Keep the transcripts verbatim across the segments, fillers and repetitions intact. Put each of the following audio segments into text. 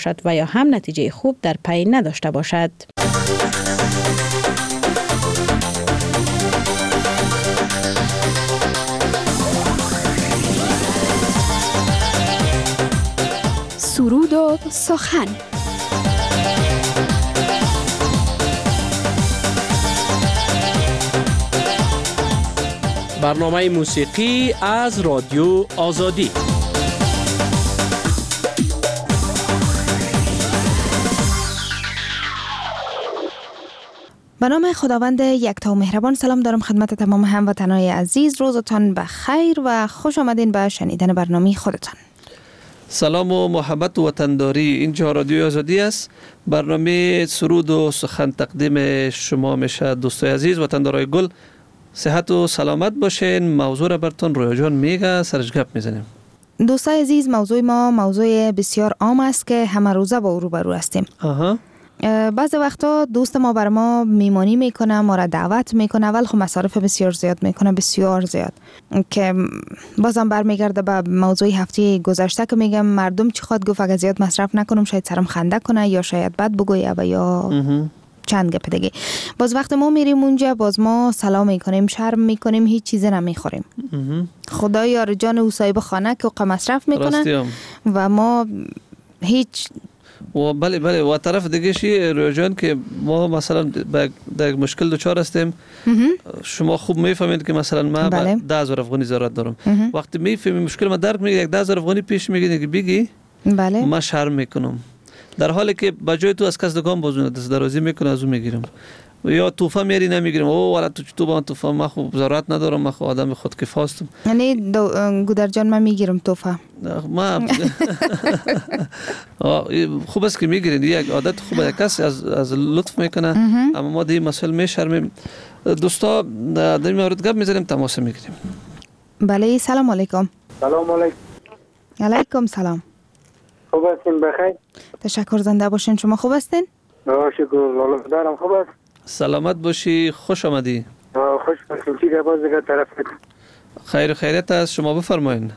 و یا هم نتیجه خوب در پی نداشته باشد. سرود و سخن. برنامه موسیقی از رادیو آزادی. به نام خداوند یکتا و مهربان سلام دارم خدمت تمام هموطنان عزیز. روزتان بخیر و خوش آمدین به شنیدن برنامه خودتان. سلام و محبت و وطنداری. اینجا رادیو آزادی است. برنامه سرود و سخن تقدیم شما میشه. دوستای عزیز وطندارای گل، صحت و سلامت باشین. موضوع را براتون رویا جان میگه، سرش گپ میزنیم. دوستای عزیز، موضوع ما موضوع بسیار عام است که همه روزه با او روبرو هستیم. آها. بعضی وقتا دوست ما بر ما میمانی میکنه، ما را دعوت میکنه، ولی خب مصارف بسیار زیاد میکنه، بسیار زیاد، که بازم برمیگرده به موضوع هفته گذشته که میگم مردم چی خواد گفت اگه زیاد مصرف نکنم شاید سرم خنده کنه یا شاید بد بگویه و یا چند گپ دیگه. باز وقت ما میریم اونجا باز ما سلام میکنیم، شرم میکنیم، هیچ چیزی نمیخوریم. خدا یار جان او صاحب خانه که اوقا مصرف میکنه و ما هیچ. و بله بله و طرف دیگه شی رویا جان که ما مثلا در مشکل دوچار هستیم. شما خوب میفهمید که مثلا ما بله. ده هزار افغانی ضرورت دارم. وقتی میفهمی مشکل ما درک میگه یک ده هزار افغانی پیش میگه که بگی بله. ما شرم میکنم، در حالی که بجای تو از کس دکان بازونه دست درازی میکنه از اون میگیرم یا توفه میاری نمیگیرم. او والا تو تو با توفه ما خوب ضرورت ندارم، ما خود آدم خودکفاستم. یعنی گودر جان من میگیرم توفه. ما خوب است که میگیرین، یک عادت خوبه، کسی از از لطف میکنه، اما ما دی مسئله میشرمیم. دوستا در این مورد گپ میزنیم، تماس میگیریم. بله سلام علیکم. سلام علیکم. علیکم سلام. خوب هستین؟ بخیر. تشکر، زنده باشین. شما خوب هستین؟ شکر الله دارم. خوب است. سلامت باشی، خوش آمدی. خوش باشین. چی که باز دیگه طرف خیر و خیریت است. شما بفرمایید.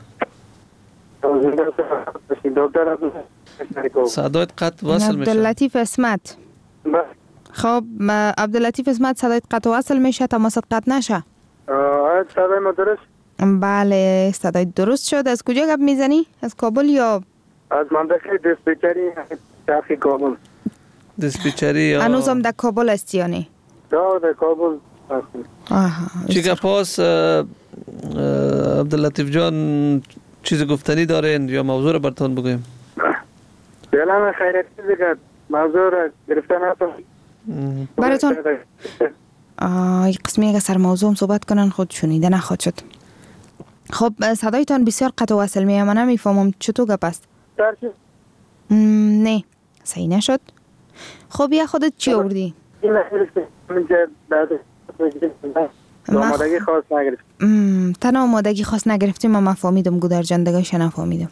دکتر صدایت قطع وصل میشه. عبداللطیف اسمت. خب عبداللطیف اسمت، صدایت قطع وصل میشه، تماست قطع نشه. آه صدای ما درست؟ بله صدای درست شد. از کجا گپ میزنی؟ از کابل یا از منطقه دیسپیچری شرقی کابل؟ دیسپیچری هنوزم در کابل هستی یا نه؟ در کابل هستم. چی گپ است عبداللطیف جان؟ چیز گفتنی دارین یا موضوع را براتون بگویم؟ فعلا خیرت دیگه موضوع را گرفتن هستم براتون. یک قسمی اگه سر موضوع هم صحبت کنن خود شنیده نخواد شد. خب صدایتان بسیار قطع و وصل میه، من نمیفهمم چطور گپ است. نه صحیح نشد. خب یا خودت چی آوردی؟ آمادگی خاص نگرفتیم. تنها آمادگی خاص نگرفتیم. من فهمیدم گودر جان دگاش نفهمیدم.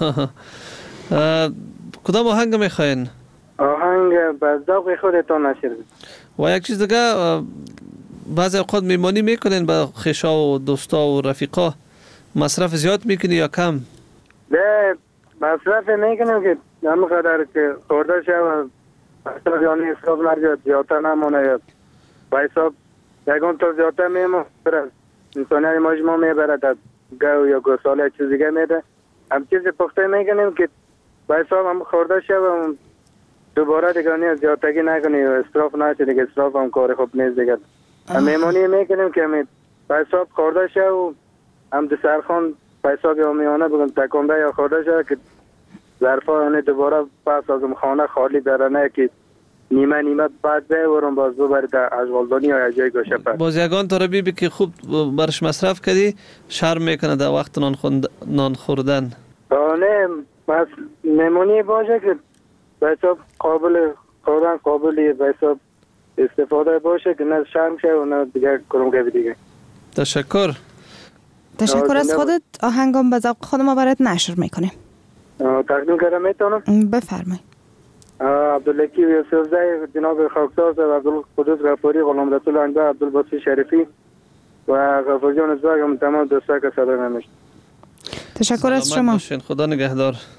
کدام آهنگ میخواین؟ آهنگ به ذوق خودتان نشید. و یک چیز دیگه، بعضی اوقات میمانی میکنین با خویشا و دوستا و رفیقا، مصرف زیاد میکنی یا کم؟ نه مصرف میکنیم که همقدر که خورده شد مصرف یعنی حساب نرگید زیادتر نمونه یا با حساب یکون تو زیادتر میمون برد انسانی مجموع میبرد گو یا گوساله چیز دیگه میده. هم چیز پخته میکنیم که با حساب هم خورده شد و دوباره دیگه نی زیادتگی نکنی و اسراف نشه دیگه. اسراف هم کار خوب نیست دیگه. هم میمانی میکنیم که می با حساب خورده شد و هم دسرخان با حساب یا میانه بگم تکانده یا خورده شد که ظرفا یعنی دوباره پس از خانه خالی برنه که نیمه نیمه بعد بیورم باز ببرد در اشغالدانی یا جای گوشه پر. باز یگان طربی بی که خوب برش مصرف کردی شرم میکنه در وقت نان, خوند... نان خوردن. نه بس نمونی باشه که به حساب قابل خوردن قابلی به حساب استفاده باشه که نه شرم شه و نه دیگر کرم که دیگه. تشکر. تشکر از خودت. آهنگم به ذوق خود ما برات نشر میکنیم. تقدیم کردم میتونم؟ بفرمایید. عبداللطیف یوسفزی، جناب خاکساز و عبدالقدوس غفاری، غلام رسول انده، عبدالباسی شریفی و غفار جان ازباق هم تمام دوستا که صدا نمیشت. تشکر از شما. خدا نگهدار.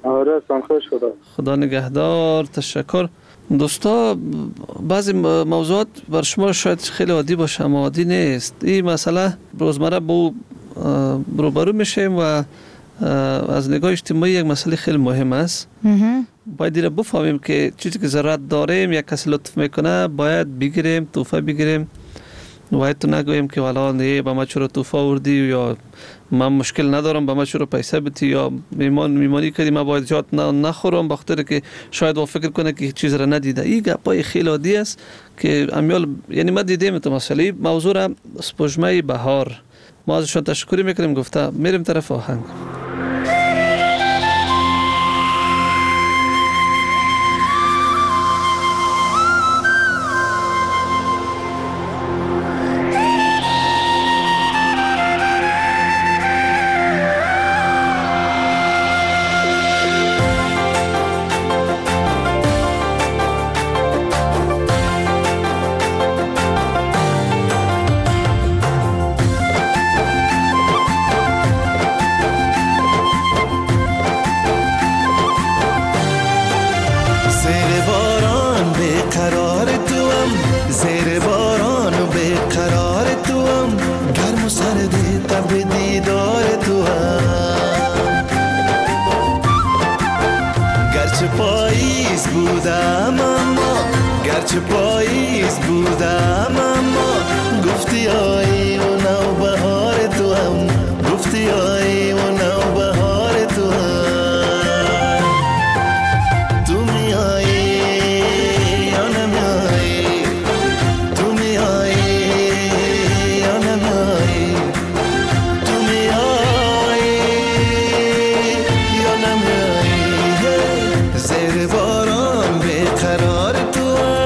آره هستم، خوش خدا. خدا نگهدار. تشکر. دوستا، بعضی موضوعات بر شما شاید خیلی عادی باشه اما عادی نیست. این مسئله روزمره با روبرو میشیم و از نگاه اجتماعی یک مسئله خیلی مهم است. باید دیره بفهمیم که چیزی که ضرورت داریم یک کسی لطف میکنه باید بگیریم، تحفه بگیریم. باید تو نگوییم که والا نه با ما چرا تحفه آوردی یا من مشکل ندارم با ما چرا پیسه بدی یا میمان میمانی کردی من باید جات نخورم بخاطر که شاید و فکر کنه که چیز را ندیده. این گپای خیلی عادی است که امیال یعنی ما دیدیم تو مسئله موضوع را سپوږمۍ بهار. ما ازشون تشکر میکنیم. گفته میریم طرف آهنگ. گرچه پاییز بودم اما گفتی آیی و نو بهار تو هم، گفتی آیی و نو بهار تو هم. تو میایی یا نمیایی، تو میایی یا نمیایی، تو میایی یا نمیایی. زیر باران بیقرار تو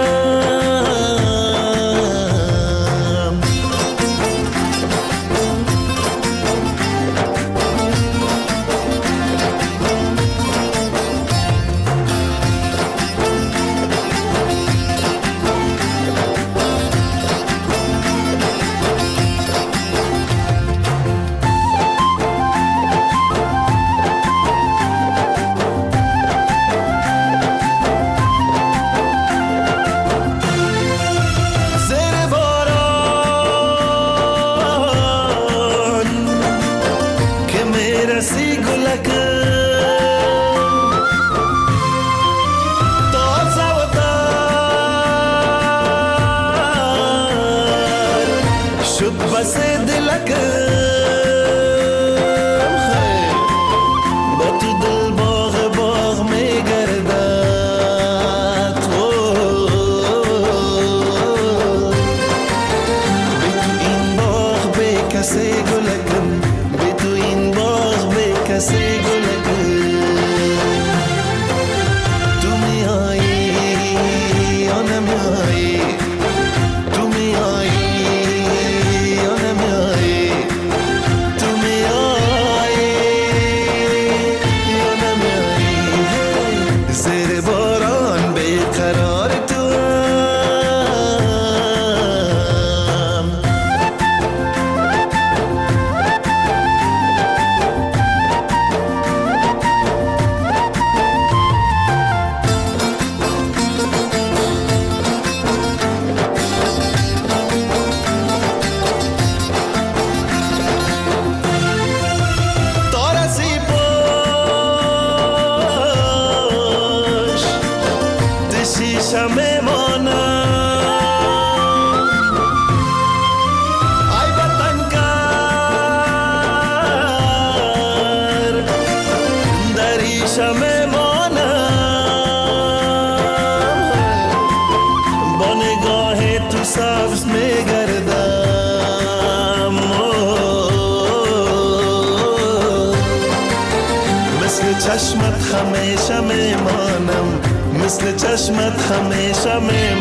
چشمت همیشه میمانم، مثل چشمت همیشه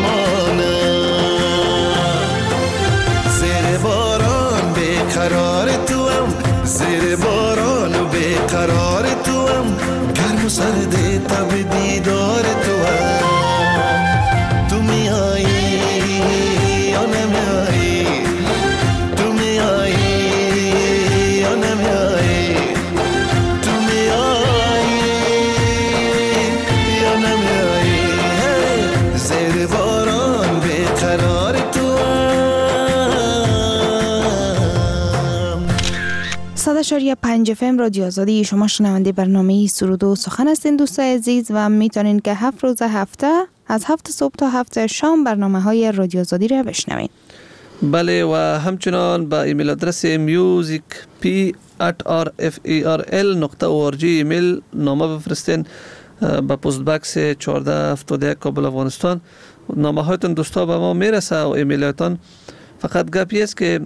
میمانم. زیر باران بیقرار تو هم، زیر باران و بیقرار تو هم، گرم و سرد تب دیدار تو هم. تو میایی یا نمیایی، تو میایی یا نمیایی، تو میایی اشاریه پنج اف ام رادیو آزادی. شما شنونده برنامه سرود و سخن هستین دوستای عزیز و میتونین که هفت روز هفته از هفت صبح تا هفت شام برنامه های رادیو آزادی را بشنوین. بله و همچنان با ایمیل آدرس میوزیک پی ات آر اف ای آر ال نقطه او آر جی ایمیل نامه بفرستین با پست باکس چهارده هفتاد و یک کابل افغانستان. نامه هایتون دوستا به ما میرسه و ایمیل هایتون. فقط گپی است که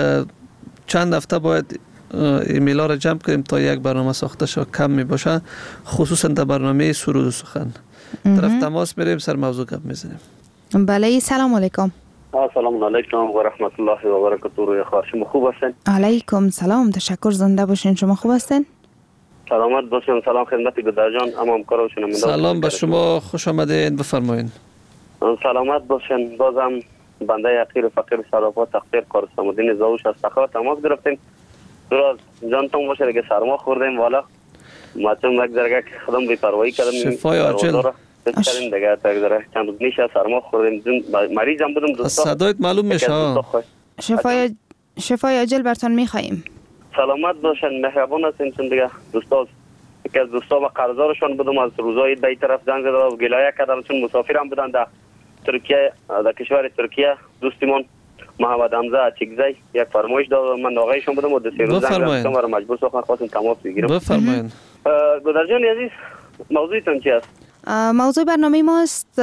چند هفته باید ایمیل ها را جمع کنیم تا یک برنامه ساخته شد، کم می باشه، خصوصا در برنامه سرود و سخن. طرف تماس میریم، سر موضوع گپ میزنیم. بله، سلام علیکم. سلام علیکم و رحمت الله و برکاته. روی خواهر شما خوب هستین؟ علیکم سلام، تشکر، زنده باشین. شما خوب هستین؟ سلامت باشین. سلام خدمت گدار جان، امام کارو شما. سلام به شما، خوش آمدین، بفرمایید. سلامت باشین. بازم بنده حقیر فقیر سراپا تقدیر کارستمدین زاوش از تخار تماس گرفتیم. دراز جانتون باشه دیگه، سرما خوردیم والا. ما چون یک درگه خودم بی‌پروایی کردم. شفای عاجل. بسیارین دیگه تقدیر چند روز میشه سرما خوردیم. مریضم بودم دوستا. صدایت معلوم میشه. شفای شفای عاجل براتون میخوایم. سلامت باشین، مهربان هستین. چون دیگه دوستا یکی از دوستا با قرضارشون بودم، از روزای دای طرف زنگ زدم و گلایه کردم چون مسافرم بودن در ترکیه، در کشور ترکیه. دوستیمون محمد حمزه اچیکزی یک فرمایش داد، من آقایشون بودم و دو سه روز زنگ زدم و مجبور شدم خواستم تماس بگیرم. بفرمایید. گدار جان عزیز، موضوعتون چی است؟ موضوع برنامه ماست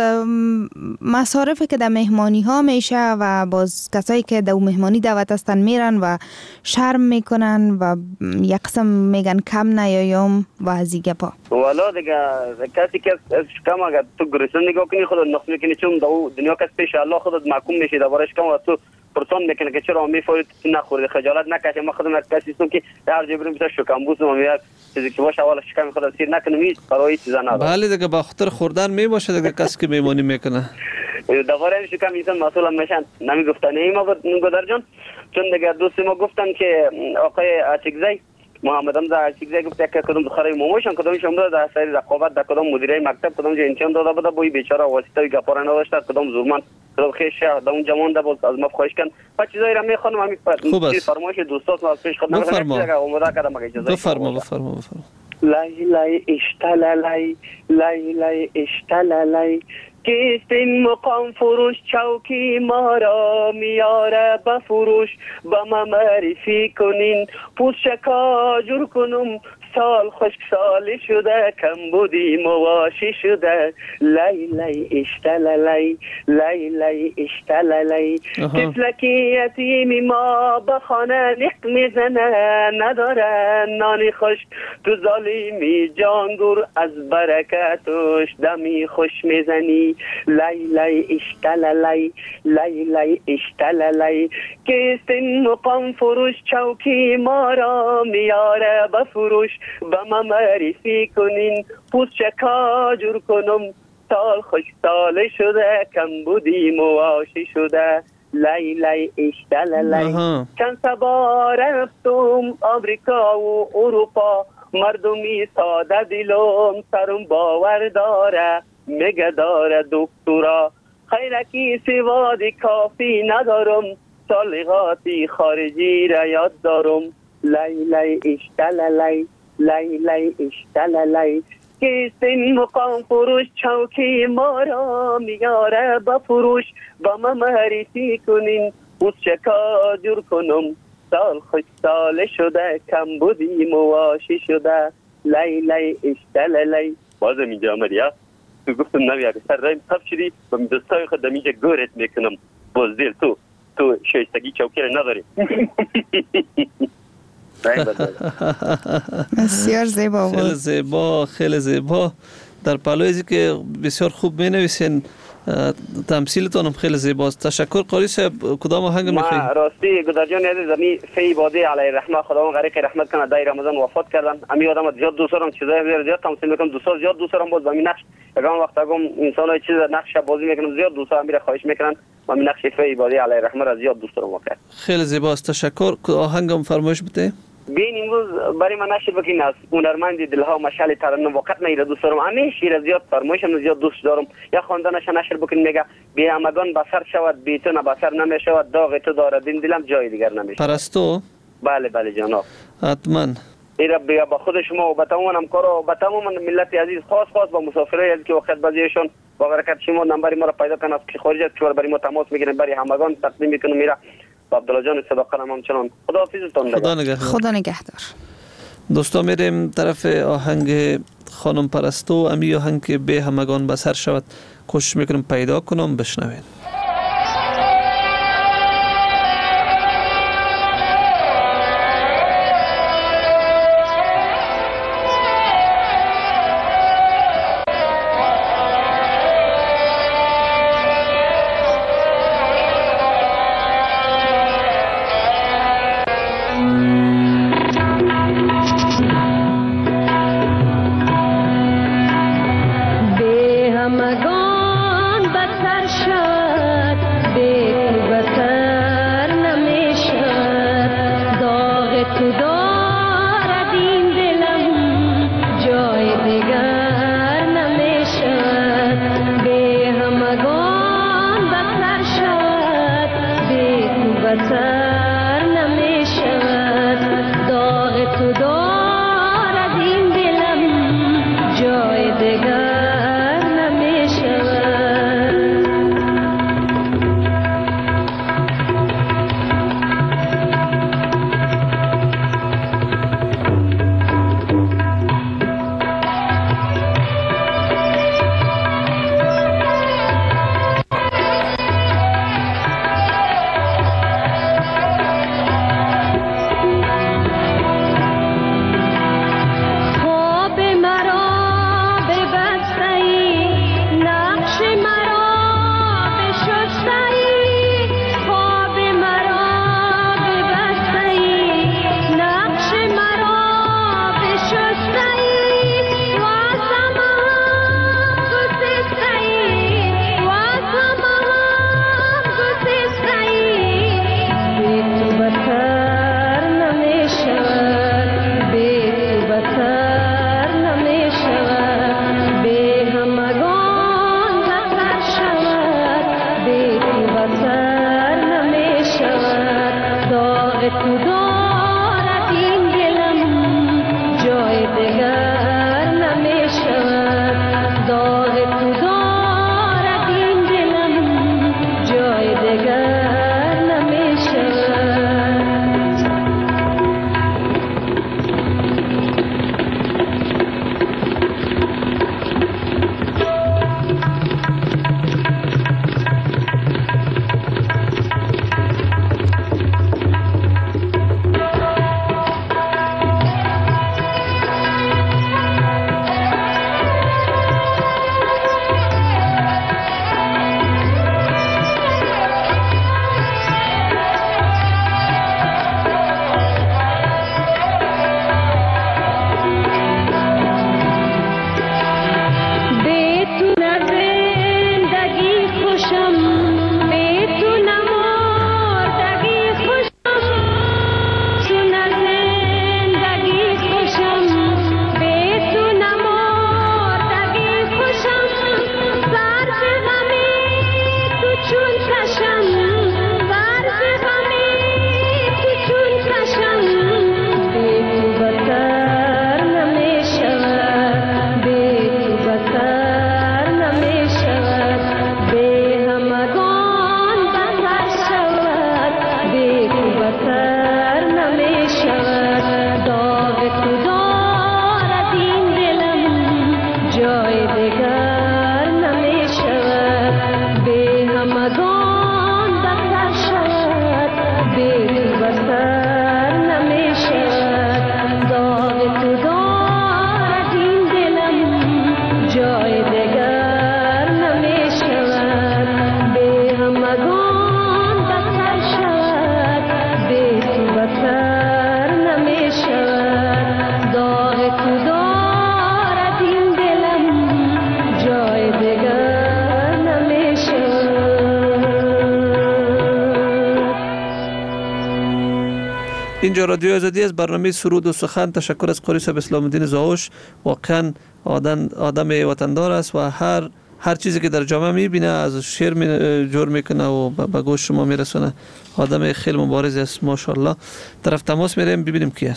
مصارفی که در مهمانی ها میشه و باز کسایی که در مهمانی دعوت هستن میرن و شرم میکنن و یک قسم میگن کم نیایم و از این گپا. والا دیگه کسی که کم اگر تو گرسنه نگاه کنی خودت نقص میکنی، چون دنیا کس پیش الله خودت محکوم میشی دربارش. کم و تو پرسان میکنه که چرا میفورید نخورید، خجالت نکشی. ما خودم یک کسی هستم که هر جا بریم مثلا شکم بوسم میاد چیزی که باشه اول شکم خودت سیر نکنم، هیچ پروایی چیزا نداره. بله دیگه با خاطر خوردن می باشه دیگه کسی که میمونی میکنه. دوباره شکم انسان مسئول میشن نمیگفتن ای ما گدار جان. چون دیگه دوست ما گفتن که آقای اچیکزی محمد حمزه اچیکزی گفت که کدوم دخترای موموشن کدومشون بود در سری رقابت در کدوم مدیره مکتب کدوم امتحان داده بود، بوی بیچاره واسطه گپارا نداشت، کدوم زورمن کدوم خیش در اون جمعون ده بود. از ما خواهش کن و چیزایی را میخوانم همین چیز فرمایش دوستات از پیش خدمت بفرما کردم اگه اجازه بفرما بفرما بفرما. لای لای اشتلالای لای لای اشتلالای کیست این مقام فروش چوکی ما را میاره بفروش با ما معرفی کنین پوست شکا جور کنم سال خشک سالی شده کم بودی مواشی شده لای لای اشتلالای لای لای اشتلالای تفلکی یتیمی ما بخانه نق میزنه نداره نانی خشک تو ظالمی جانگور از برکتش دمی خوش میزنی لای لای اشتلالای لای لای اشتلالای کیست این مقام فروش چوکی ما را میاره بفروش با ما معرفی کنین پوست شکا جور کنم سال خوش ساله شده کم بودی مواشی شده لای لای اشتلالای چند سبا رفتم آمریکا و اروپا مردمی ساده دلم سرم باور داره میگه داره دکترا خیرکی سواد کافی ندارم سالغاتی خارجی را یاد دارم لای لای اشتلالای لای لای اشتلالای کیست این مقام فروش چوکی ما را میاره بفروش با ما معرفی کنین پوست شکا جور کنم سال خوش ساله شده کم بودی مواشی شده لای لای اشتلالای. بازم اینجا آمدی تو گفتم نوی اگه سر رایم تب شدی و می دوستای خود دمیجا گورت میکنم باز دیر تو تو شایستگی چوکی را نداری. بسیار زیبا بود. خیلی زیبا خیلی زیبا. در پلویزی که بسیار خوب می نویسین، تمثیلتون هم خیلی زیباست. تشکر قاری صاحب. کدام آهنگ میخوایی؟ ما راستی گدار جان عزیز امی فی بادی علی رحمه خداوند غریق رحمت کنه دای رمضان وفات کردن. امی آدم زیاد دوست دارم چیزای زیاد تمثیل میکنم دوستا زیاد دوست دارم باز با می نقش یگان وقت اگم انسانای چیز نقش بازی میکنم زیاد دوستا امیر خواهش میکنن و می نقش فی بادی علی رحمه را زیاد دوست دارم واقعا. خیلی زیباست. تشکر. آهنگم فرمایش بده. بین امروز برای من نشر بکنین از هنرمند دلها مشعل ترنم وقت میره دوست دارم همیشه را زیاد فرمایشم زیاد دوست دارم. یا خواندنش نشر بکنین میگه بی همگان بسر شود بی تو نه بسر نمیشود داغ تو داره دین دلم جای دیگر نمیشه. پرستو. بله بله جناب. حتما ایرا بیا با خود شما و به تمام همکارا و به تمام ملت عزیز، خاص خاص با مسافرای عزیز که وقت بعضیشون با برکت شما نمبر ما را پیدا کنن که خارج از کشور برای ما تماس میگیرن، برای همگان تقدیم میکنم. میرا با عبدالله جان صداقت هم همچنان. خداحافظتون. خدا نگهدار. خدا نگهدار. دوستان میریم طرف آهنگ خانم پرستو، امی آهنگ که به همگان بسر شود کوشش میکنم پیدا کنم، بشنوین. اینجا رادیو آزادی از برنامه سرود و سخن. تشکر از قاری صاحب اسلام الدین زاوش. واقعا آدم آدم وطندار است و هر هر چیزی که در جامعه میبینه از شعر می جور میکنه و به گوش شما میرسونه. آدم خیلی مبارز است ماشاءالله. طرف تماس میریم ببینیم کی است.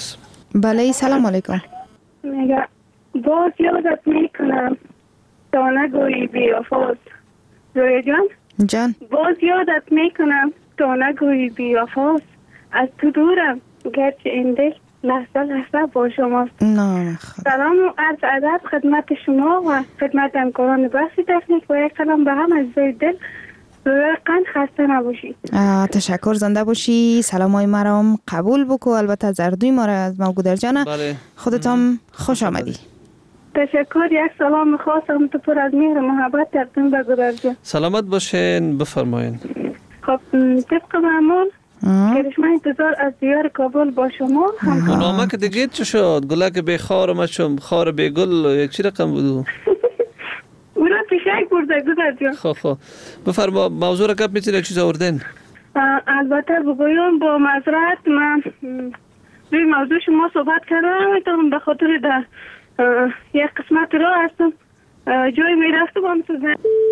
بله سلام علیکم. میگه باز یادت میکنم تا نگویی بی وفاست. رویا جان جان باز یادت میکنم تا نگویی بی وفاست. از تو دورم گرچه این دل لحظه لحظه با شماست. نه سلام و عرض ادب خدمت شما و خدمت همکاران بخش تکنیک و یک سلام به هم عزیزای دل. رویا قند خسته نباشی. تشکر، زنده باشی. سلامای مرام قبول بکو، البته زردوی ما را از موگودر جانه. بله. خودتم خوش آمدی. تشکر. یک سلام خاصم تو پر از مهر و محبت تقدیم به گودر جان. سلامت باشین، بفرمایین. خب طبق معمول کرشمه انتظار از دیار کابل با شما هم. نامه که دیگه چه شد؟ گلک بی خار ما چم خار بی گل چی رقم بودو؟ او را پیشک برده گودر جان. خب خب بفرما موضوع را گپ میتونه چیز آوردین؟ البته بگویم با معذرت من روی موضوع شما صحبت کردم میتونم به خاطر در یک قسمت را هستم جای میرفتم هم سوزن.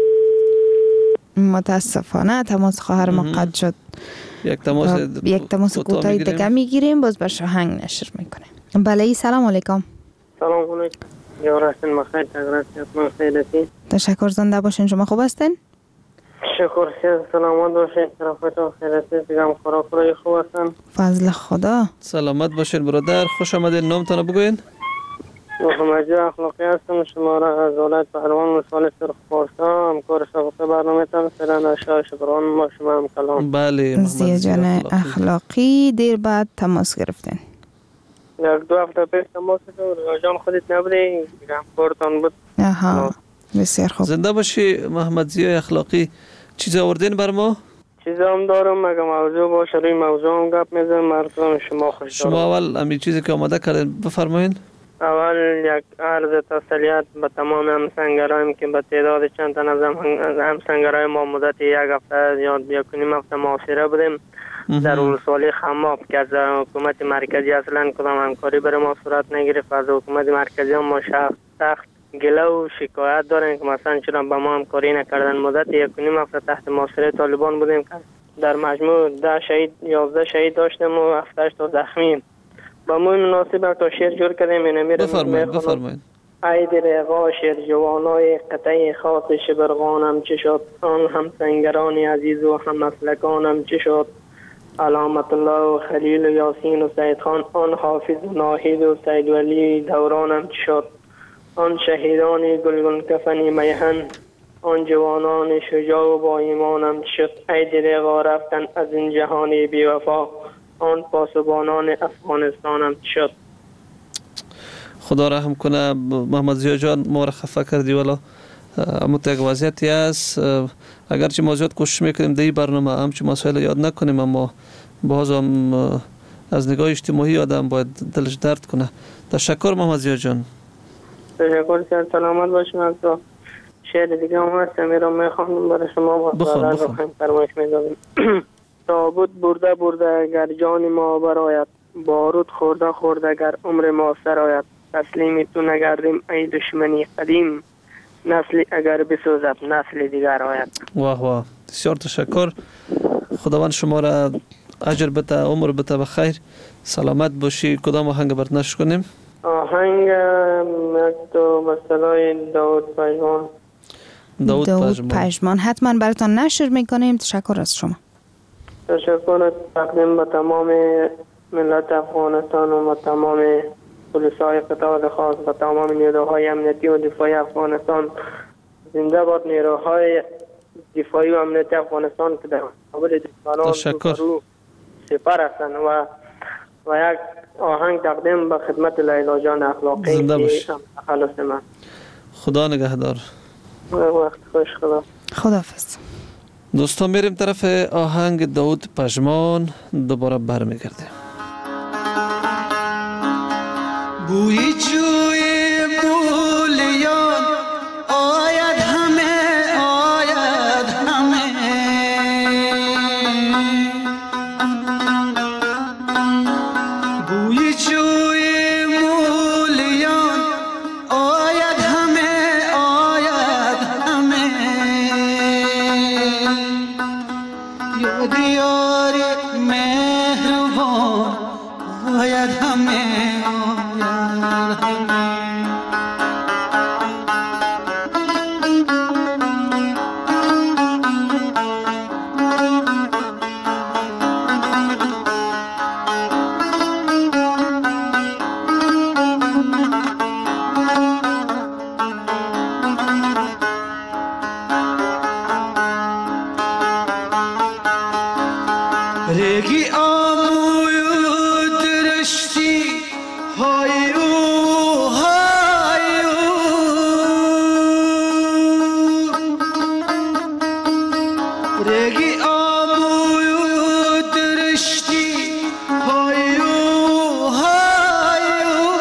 متاسفانه تماس خواهر ما قطع شد. یک تماس یک تماس کوتاه دیگه میگیریم، باز به شاهنگ نشر میکنیم. بله سلام علیکم. سلام علیکم. یا رحمت بخیر تگراتیت من خیلیتی. تشکر، زنده باشین. شما خوب هستین؟ شکر خیر، سلامت باشین. طرفت و خیلیتی دیگم خوراک روی خوب هستن. فضل خدا. سلامت باشین برادر، خوش آمدین. نامتان بگوین. محمد جا اخلاقی هستم. شما را از ولایت پهلوان ولسوالی سرخ پارسا همکار سابقه برنامه تان فعلا اشار شبران ما شما هم کلام. بله زیا جان اخلاقی دیر بعد تماس گرفتین. یک دو هفته پیش تماس گرفتم. جان خودت نبودی دیگه کارتان بود. آها بسیار خوب. زنده باشی محمد زیا اخلاقی. چیز آوردین بر ما؟ چیز هم دارم مگه موضوع باشه روی موضوع هم گپ میزنم. مردم شما خوش دارم. شما اول همین چیزی که آماده کردین بفرمایین. اول یک عرض تسلیت به تمام همسنگرایم که به تعداد چند تن از همسنگرای ما مدت یک هفته یا یک و نیم هفته معاشره بودیم در ولسوالی خماب که از حکومت مرکزی اصلا کدام همکاری برای ما صورت نگرفت. از حکومت مرکزی هم ما سخت گله و شکایت داریم که مثلا چرا به ما همکاری نکردن. مدت یک و نیم هفته تحت محاصره طالبان بودیم که در مجموع ده شهید یازده شهید داشتیم و هفتش تا زخمی. با موی مناسب تا شیر جور کردیم. بفرمایید بفرمایید. ای درغا شیر جوانای قطعی خاص شبرغانم چه شد. آن هم سنگرانی عزیز و هم مسلکانم چه شد. علامت الله و خلیل و یاسین و سید خان. آن حافظ و ناهید و سید ولی دورانم چه شد. آن شهیدانی گلگون کفنی میهن. آن جوانان شجاع و با ایمانم چه شد. ای درغا رفتن از این جهانی بی وفا. آن پاسبانان افغانستانم شد. خدا رحم کنه محمد زیا جان، ما را خفه کردی. والا اما یک وضعیتی است اگرچه ما زیاد کوشش میکنیم در این برنامه همچون مسائل یاد نکنیم، اما باز هم از نگاه اجتماعی آدم باید دلش درد کنه. تشکر محمد زیا جان. تشکر سر سلامت باشیم. از تو شعر دیگه هم هست میرم میخوام برای شما با بخوان بخوان فرمایش میدادیم. تابوت برده برده اگر جان ما برآید. بارود خورده خورده اگر عمر ما سرآید. تسلیم تو نگردیم ای دشمنی قدیم. نسلی اگر بسوزد نسل دیگر آید. واه واه، بسیار تشکر. خداوند شما را اجر بده، عمر بده بخیر. سلامت باشی. کدام آهنگ برات نشر کنیم؟ آهنگ یک تو بسلای داود پژمان. داود, داود پژمان حتما براتان نشر میکنیم. تشکر از شما. تشکر تقدیم به تمام ملت افغانستان و به تمام پلیسای قطاع خاص و تمام نیروهای امنیتی و دفاعی افغانستان. زنده باد نیروهای دفاعی و امنیتی افغانستان که در مقابل دشمنان رو سپر هستند. و و یک آهنگ تقدیم به خدمت لیلا جان اخلاقی. زنده باش. خلاص من. خدا نگهدار. وقت خوش. خدا. خداحافظ. دوستان میریم طرف آهنگ داود پژمان، دوباره برمیگردیم. بوی جوی بولیان آید همه آید همه. بوی جوی بولیان آید همه آید همه. یاد یاری مهربان آید همه رگی آموی درشتی های او های او رگی آموی درشتی های او های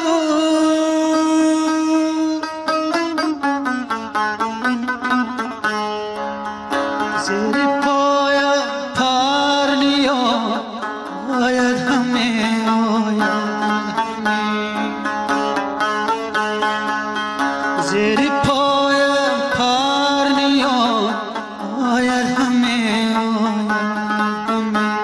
او زیر پایم پرنیا آید همه آید همه زیر پایم پرنیا آید همه آید همه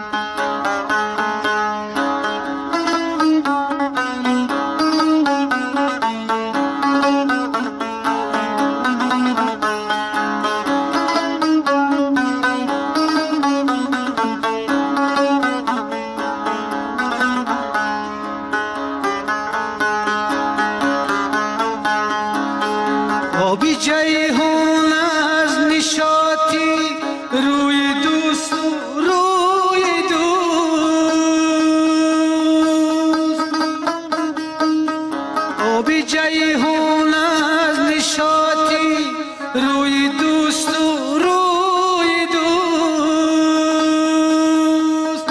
آبی جیهون از نشاطی روی دوست روی دوست آبی جیهون از نشاطی روی دوست روی دوست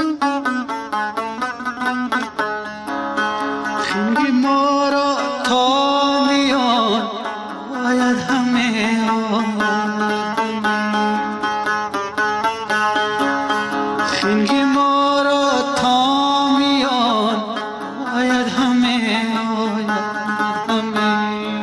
خنگ ما را تا میان آید همه خنگ ما را تا میان آید همه آید همه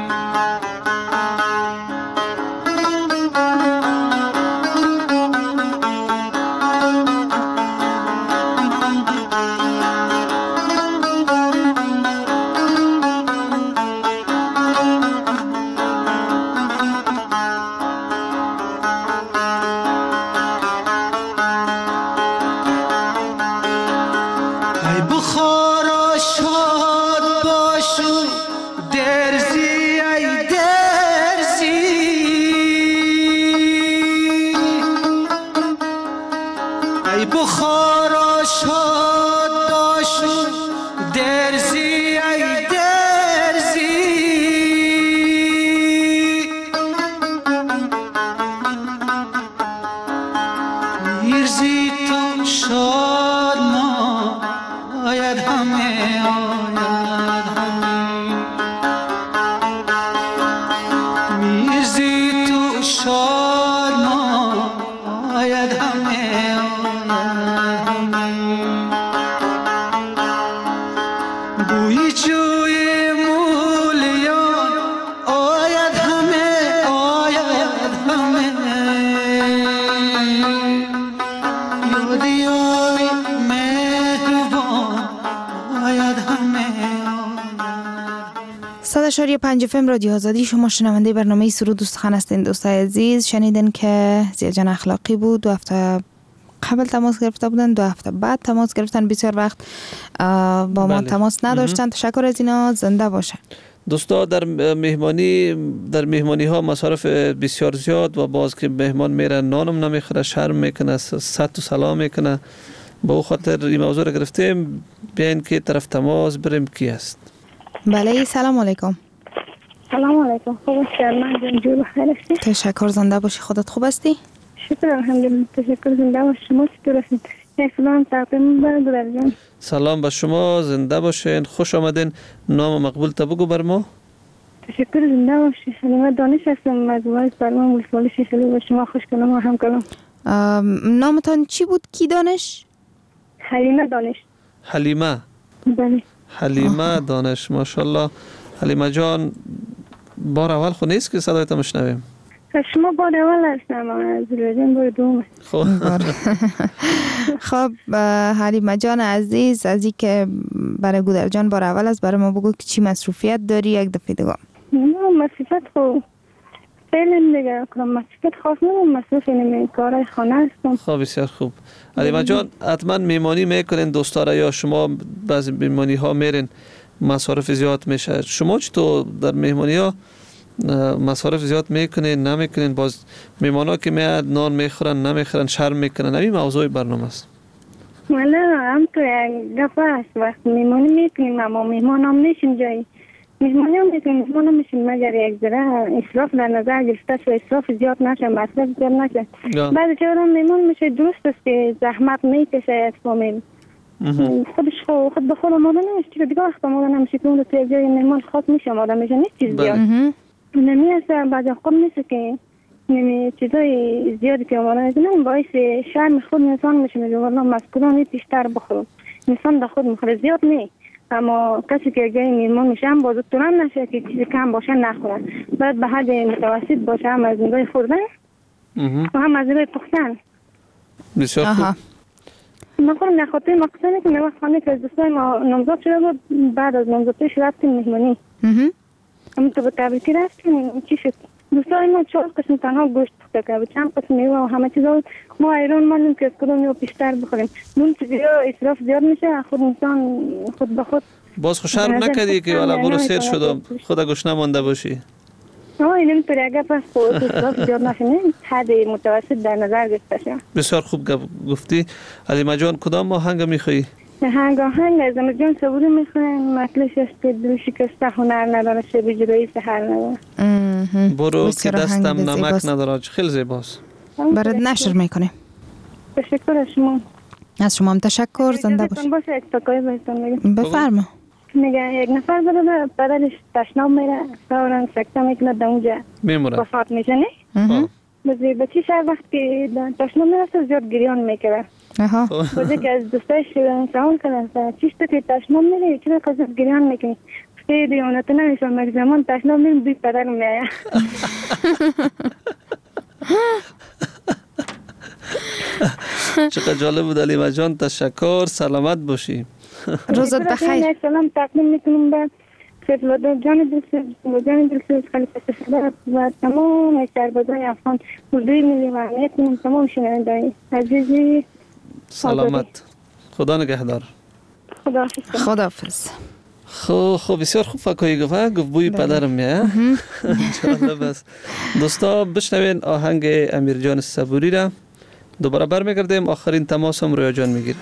ای بخارا شاد باشو درزی ای درزی ای بخارا شاد باشو درزی ای درزی میرزی تو شاد ما آید همه آید همه میرزی تو شاد ما آید همه آید همه بوی جوی مولیان آید همه آید همه یاد یاری مهربان آید همه صد اشاری پنج فم رادیو آزادی. شما شنونده برنامه سرود و سخن هستین دوستای عزیز. شنیدن که زیاجان اخلاقی بود، دو هفته قبل تماس گرفته بودن، دو هفته بعد تماس گرفتن، بسیار وقت با ما بله. تماس نداشتن. تشکر از اینا، زنده باشن. دوستا در مهمانی در مهمانی ها مصارف بسیار زیاد و باز که مهمان میره نانم نمیخوره، شرم میکنه، صد و سلام میکنه. با خاطر این موضوع رو گرفتیم بیاین که طرف تماس بریم کی است. بله سلام علیکم. سلام علیکم. خوب هستی؟ من جنجول بخیر هستی؟ تشکر، زنده باشی. خودت خوب هستی؟ شکر الحمدلله. تشکر، زنده باشی. شما چطور هستید؟ سلام تقدیم بر دورجان. سلام به شما، زنده باشین، خوش آمدین. نام مقبول تا بگو بر ما. تشکر، زنده باشی. حلیمه دانش هستم، مجموعه برنامه ولسوالی شیخلی. با شما خوش کلام و هم کلام. نامتان چی بود؟ کی دانش؟ حلیمه دانش. حلیمه. بله. حلیمه دانش، ماشاءالله. حلیمه جان بار اول خود نیست که صدایت مشنویم. شما بار اول هستم، از رادیو بار دوم. خب خب حلیمه جان عزیز، از این که برای گودرجان بار اول است، برای ما بگو که چی مصروفیت داری یک دفعه دیگه. نه مصروفیت خب فعلا دیگه کنم، مصروفیت خاص ندارم، مصروف اینم کارهای خانه هستم. خب بسیار خوب. حلیمه جان حتما میمانی میکنین دوستا یا شما بعضی میمانی ها میرین مصارف زیاد میشه؟ شما چطور در میمانی ها مصارف زیاد میکنین نمیکنین؟ باز میمانا که میاد نان میخورن نمیخورن شرم میکنن؟ این موضوع برنامه است. والا هم تو یک گپ است وقت میمونی میکنیم اما میهمان هم نیشیم جایی میهمانی هم میکنیم میهمان هم میشیم مگر یک ذره اصراف در نظر گرفته شو اصراف زیاد نشه مصرف زیاد نشه بعد چه آدم میمون میشه درست است که زحمت میکشه از فامیل خودش خود خود به خود آماده نمیشه که دیگه وقت آماده نمیشه که اون رو توی جای میهمان خود میشه آماده میشه نیست چیز زیاد نمی است بعد خوب نیست که نمی چیزای زیادی که آماده میکنه باعث شرم خود انسان میشه میگه والله مسکولان بیشتر بخورم انسان در خود میخوره زیاد نه اما کسی که جای میهمان میشه هم بازوتونم نشه که چیزی کم باشه نخوره باید به حد متوسط باشه هم از نگاه خوردن و هم از نگاه پختن بسیار خوب من خودم در خاطر مقصده که وقت خانه که از دوستای ما نامزاد شده بود بعد از نامزادیش رفتیم مهمانی همون تو به تبریکی رفتیم چی شد دوستای ما چهار قسم تنها گوشت پخته کرد چند قسم میوه و همه چیزا بود ما ایران ماندیم که از کدوم میوه بیشتر بخوریم اون چیزا اصراف زیاد میشه خود انسان خود به خود باز خو شرم نکردی که والا برو سیر شدم خدا گوش نمانده باشی آه اینم تو اگه پس خود اصراف زیاد نشه حد متوسط در نظر گرفته شه بسیار خوب گفتی. علیمه جان کدام آهنگ میخوایی؟ هنگ آهنگ از امیر جان صبوری میخواین مطلش است که دل شکسته هنر نداره شب جدایی سحر نداره برو که دستم نمک نداره خیلی زیباست برات نشر میکنه. تشکر از شما. از شما هم تشکر. زنده باش. باشه اتفاقی بهتون میگم. بفرما. میگه یک نفر داره پدرش تشناب میره فورا سکته میکنه در اونجا میمونه وفات میشه نه بازی بچی شهر وقتی تشناب میرسه زیاد گریان میکنه بازی که از دوستایش سوال کنه چیست که تشناب میره چرا قضیت گریان میکنی خیلی دیانت نمیشه مگه زمان تشناب میرم بی پدر میایه چقدر جالب بود علیمه جان. تشکر. سلامت باشی. روزت بخیر. سلام تقدیم میکنم به خدمت جان دلسوز جان دلسوز خلیفه شده و تمام سربازای افغان اردوی ملی و امنیت کنم تمام شنوندگان عزیزی سلامت. خدا نگهدار. خداحافظ. خداحافظ. خب خب بسیار خوب فکایی گفت گفت بوی پدرم میه. جالب است. دوستا بشنوین آهنگ امیر جان صبوری را. دوباره برمیگردیم آخرین تماس هم رویا جان میگیره.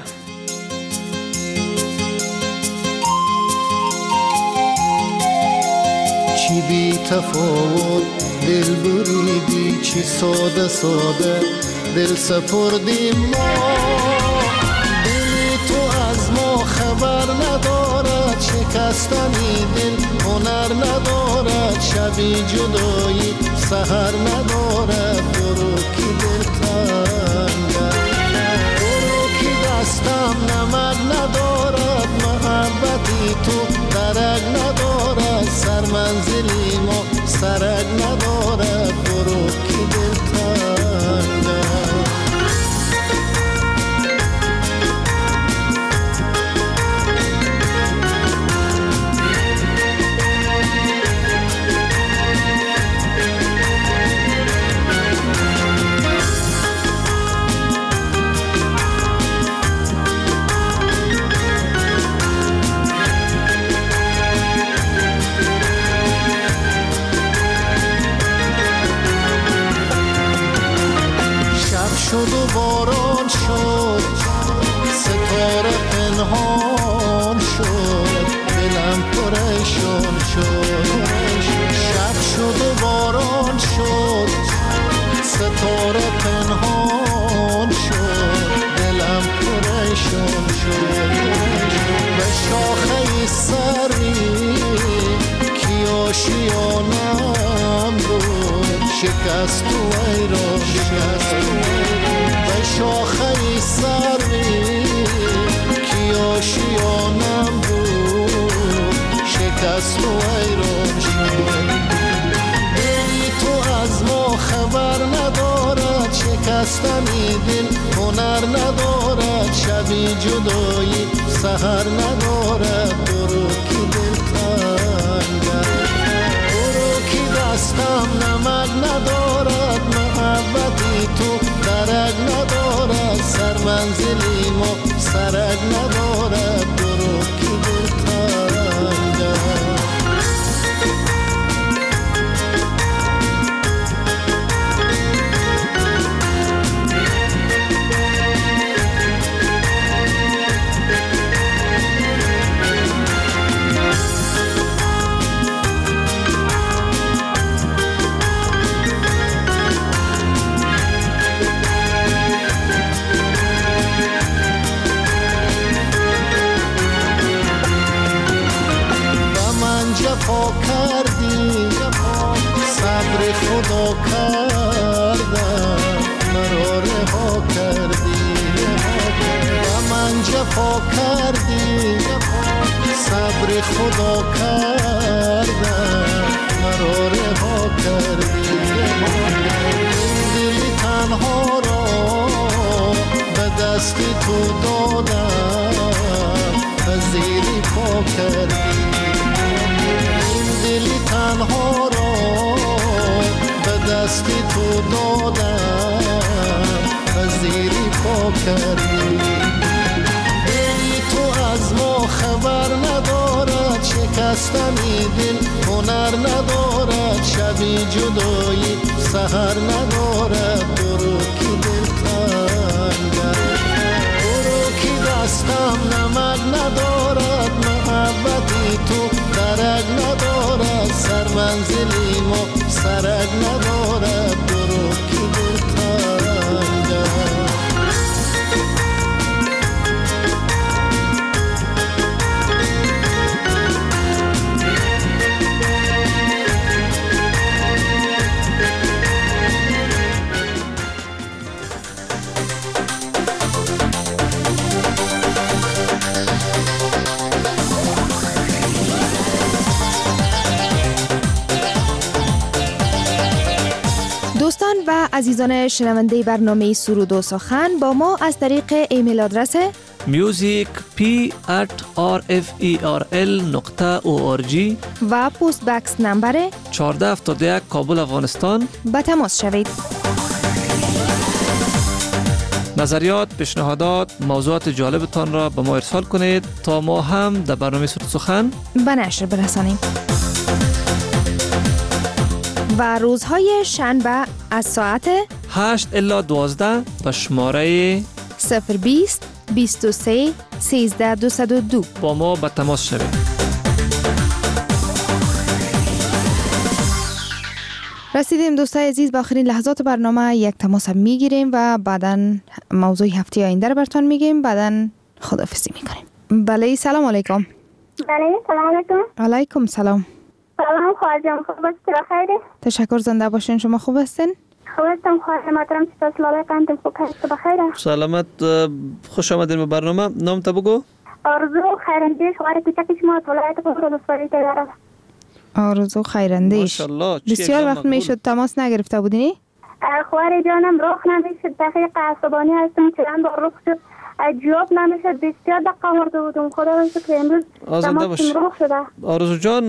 چی بی تفاوت دل بریدی چی ساده ساده دل سپردیم ما دل تو از ما خبر ندارد شکستنی دل هنر ندارد شبی جدایی سحر ندارد برو کی دل تنگه برو کی دستم نمک ندارد محبتی تو درک ندارد سر منزلی ما سرک ندارد برو کی دل تنگه شد و باران شد ستاره پنهان شد دلم پریشان شد شب شد و باران شد ستاره پنهان شد دلم پریشان شد به شاخه سری کی آشیانم بود شکست و ایران شکست به شاخه سری کی آشیانم بود شکست و ایران شد دلی تو از ما خبر ندارد شکستنی دل هنر ندارد شبی جدایی سحر ندارد برو کی دل تنگه برو کی دستم نمک ندارد محبتی تو درک ندارد سر منزلی ما سرک ندارد برو کی دل تنگه جفا کردی صبر خدا کردم مرا رها کردی دل تنها را به دست تو دادم زیری پا کردی دل تنها را به دست تو دادم زیری پا کردی دلی تو از ما خبر ندارد شکستنی دل هنر ندارد شبی جدایی سحر ندارد برو کی دل تنگه برو کی دستم نمک ندارد محبتی تو درک ندارد سر منزلی ما سرک ندارد برو کی دل تنگه دوستان و عزیزان شنونده برنامه سرود و سخن با ما از طریق ایمیل آدرس میوزیک پی ات آر اف ای آر ال نقطه او آر جی و پست بکس نمبر چهارده هفتاد و یک کابل افغانستان به تماس شوید. نظریات، پیشنهادات، موضوعات جالبتان را به ما ارسال کنید تا ما هم در برنامه سرود سخن به نشر برسانیم. و روزهای شنبه از ساعت هشت الی دوازده به شماره صفر بیست بیست و سه سیزده دویست و دو با ما به تماس شوید. رسیدیم دوستای عزیز به آخرین لحظات برنامه. یک تماس هم میگیریم و بعداً موضوع هفته آینده رو براتون میگیم، بعداً خداحافظی میکنیم. بله سلام علیکم. بله سلام علیکم. علیکم سلام. سلام خواهر جان، خوب هستی؟ بخیری؟ تشکر، زنده باشین. شما خوب هستین؟ خوب هستم خواهر محترم. سپاس لالای قندم. خوب هستی؟ بخیره؟ سلامت. خوش آمدین به برنامه. نام تا بگو. آرزو خیراندیش، خواهر کوچک شما از ولایت قرقلوسفری تهران. آرزو خیراندیش. ماشاءالله. بسیار وقت میشد تماس نگرفته بودینی؟ خواهر جانم رخ نمیشد، دقیق عصبانی هستم، چند بار رخ شد جواب نمیشد، بسیار دقیقه آورده بودم. خدا رو شکر امروز تماسم رخ شده. آرزو جان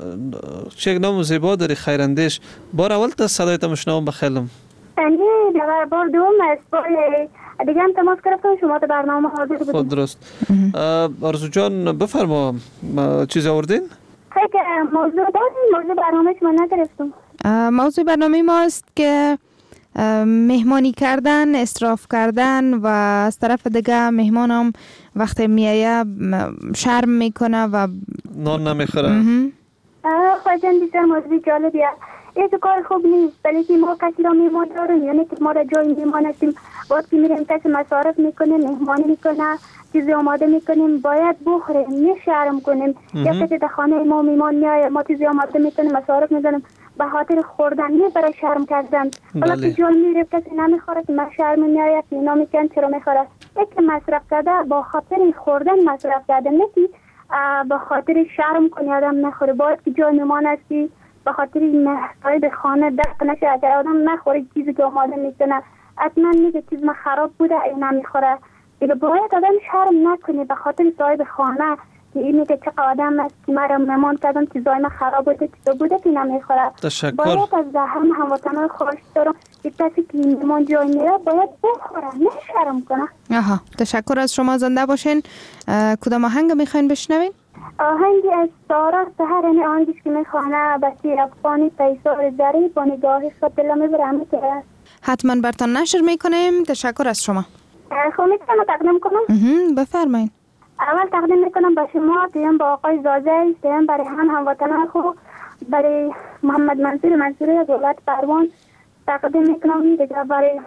چه نام زیبا داری، خیراندیش. بار اول تا صدایت مشنوم بخیلم. نه در بار دوم است، بار دیگه هم تماس گرفتم شما در برنامه حاضر بودیم. خود درست. آرزو جان بفرما چیز آوردین؟ فکر موضوع داریم، موضوع برنامه شما نگرفتم. موضوع برنامه ماست که مهمانی کردن، اسراف کردن و از طرف دیگه مهمان هم وقتی میایه شرم میکنه و نان نمیخوره. خواهدن بسیار موضوع جالبیه. این کار خوب نیست، بلکه ما کسی را میمان داریم، یعنی که ما را جای میمان هستیم، باید که میریم کسی مصارف میکنه، مهمانی میکنه، چیزی آماده میکنیم، باید بخوریم، نه شرم کنیم. یا کسی در خانه ما میمان میایه، ما چیزی آماده میکنیم، مصارف میکنیم، به خاطر خوردن نه برای شرم کردن. حالا که جای میره کسی نمیخوره که من شرم میایه که اینا میگن چرا میخوره. یک مصرف کرده با خاطر خوردن مصرف کرده، نه که به خاطر شرم کنی آدم نخوره. باید که جای میمان هستی به خاطر صاحب خانه دست نشه، اگر آدم نخوره چیزی که آماده میکنه حتما میگه چیز ما خراب بوده این نمیخوره. دیگه باید آدم شرم نکنی به خاطر صاحب خانه که این میگه چه آدم است که مرا مهمان کردم چیزای ما خراب بوده چیزا بوده که نمیخوره. تشکر. باید از هم هموطنان خواهش دارم که کسی که مهمان جای میره باید بخوره، نه شرم کنه. آها، تشکر از شما. زنده باشین. کدام آهنگ میخواین بشنوین؟ آهنگی از سارا سحر، یعنی آهنگیش که میخوانه بسیر افغانی پیسار زری با نگاهی خود دلم برمه که حتما برتان نشر میکنیم. تشکر از شما. خب میتونم تقدیم کنم؟ بفرمایید. اول تقدیم میکنم با شما، دویم با آقای زازه، سوم برای هم هموطنان خوب، برای محمد منصور منصوری از ولایت پروان تقدیم میکنم، دیگه برای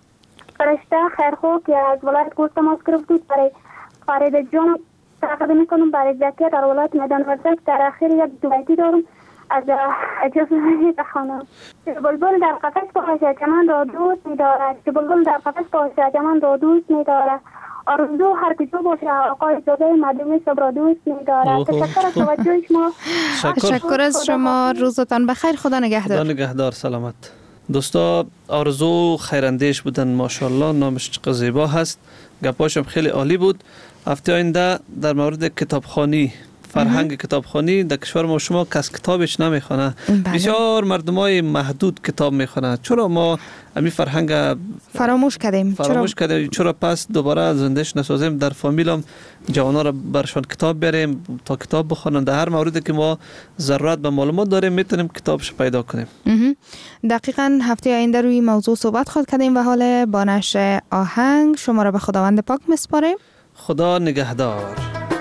فرشته خیرخو که از ولایت کوست تماس گرفت، برای فرید جان تقدیم میکنم، برای زکیه در ولایت میدان ورزش. در اخیر یک دویتی دارم از اجازه بخوانم. بلبل در قفس باشد چمن را دوست می‌دارد، که بلبل در قفس باشد چمن را دوست می‌دارد، آرزو هر کجا باشه آقای زاده مردم صبح را دوست می‌داره. تشکر از توجه شما. تشکر از شما. روزتان بخیر. خدا نگهدار. خدا نگهدار. سلامت. دوستا آرزو خیراندیش بودن ماشاءالله. نامش چقدر زیبا هست. گپاشم خیلی عالی بود. هفته آینده در مورد کتابخوانی، فرهنگ کتابخوانی در کشور ما شما کس کتابش نمیخونه. بسیار مردمای محدود کتاب میخونه. چرا ما همین فرهنگ فراموش کردیم؟ فراموش چرا؟ کردیم. چرا پس دوباره زندهش نسازیم؟ در فامیلم جوانا را برشان کتاب بریم تا کتاب بخونن. در هر موردی که ما ضرورت به معلومات داریم میتونیم کتابش پیدا کنیم. دقیقاً هفته آینده روی موضوع صحبت خواهد کردیم و حال با نشر آهنگ شما را به خداوند پاک میسپاریم. خدا نگهدار.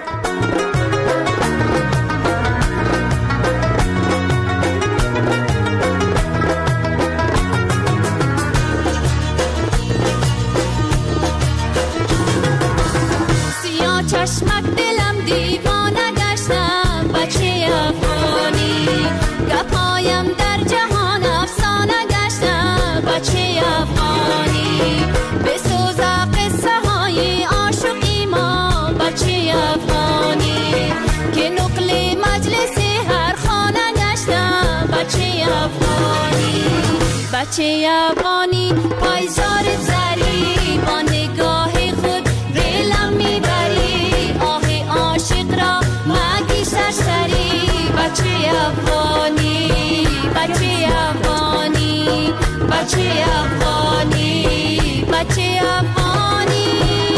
چشمک دلم دیوانه گشتم بچه افغانی گپایم در جهان افسانه گشتم بچه افغانی بسوز قصه های عاشقی ما بچه افغانی که نقل مجلس هر خانه گشتم بچه افغانی بچه افغانی پایزار زری با نگاه خود ریلم میبری عاشق را مگی سرسری بچه افغانی بچه افغانی بچه افغانی بچه افغانی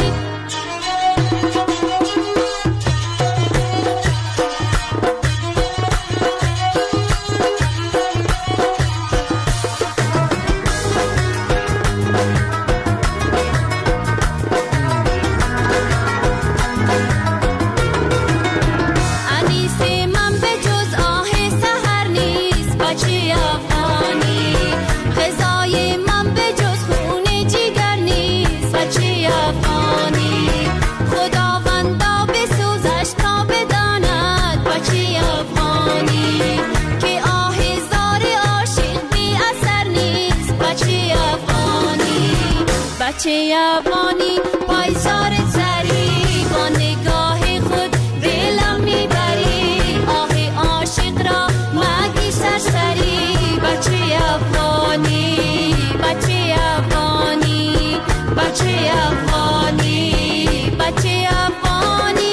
بچه افغانی پایزار زری با نگاه خود دلم میبری آه عاشق را مگی سرسری بچه افغانی بچه افغانی بچه افغانی بچه افغانی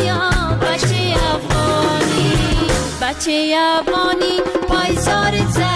بچه افغانی پایزار زر